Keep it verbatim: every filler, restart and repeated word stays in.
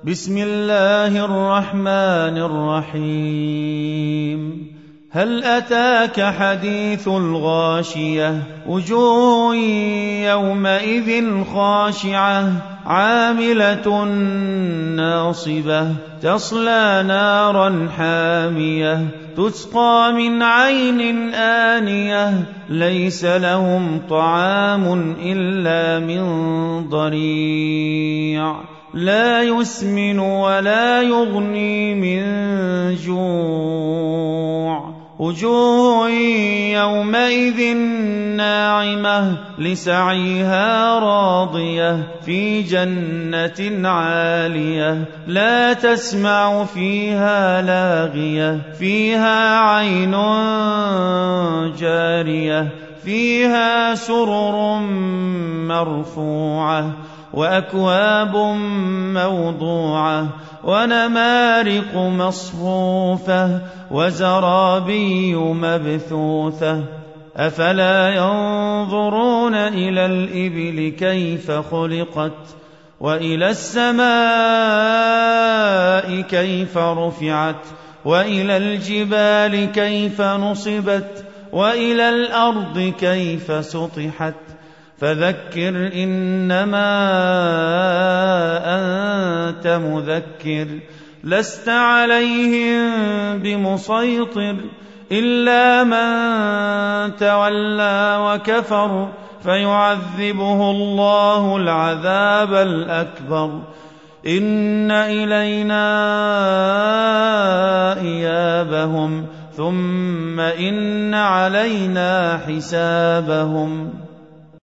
بسم الله الرحمن الرحيم. هل أتاك حديث الغاشية؟ وجوه يومئذ خاشعة عاملة ناصبة تصلى نارا حامية تسقى من عين آنية ليس لهم طعام إلا من ضريع لا يسمن ولا يغني من جوع. وجوه يومئذ ناعمة لسعيها راضية في جنة عالية لا تسمع فيها لاغية فيها عين جارية فيها سرر مرفوعة وأكواب موضوعة ونمارق مصفوفة وزرابي مبثوثة أفلا ينظرون إلى الإبل كيف خلقت وإلى السماء كيف رفعت وإلى الجبال كيف نصبت وإلى الأرض كيف سطحت فذكر إنما أنت مذكر لست عليهم بمسيطر إلا من تولى وكفر فيعذبه الله العذاب الأكبر إن إلينا إيابهم ثم إن علينا حسابهم.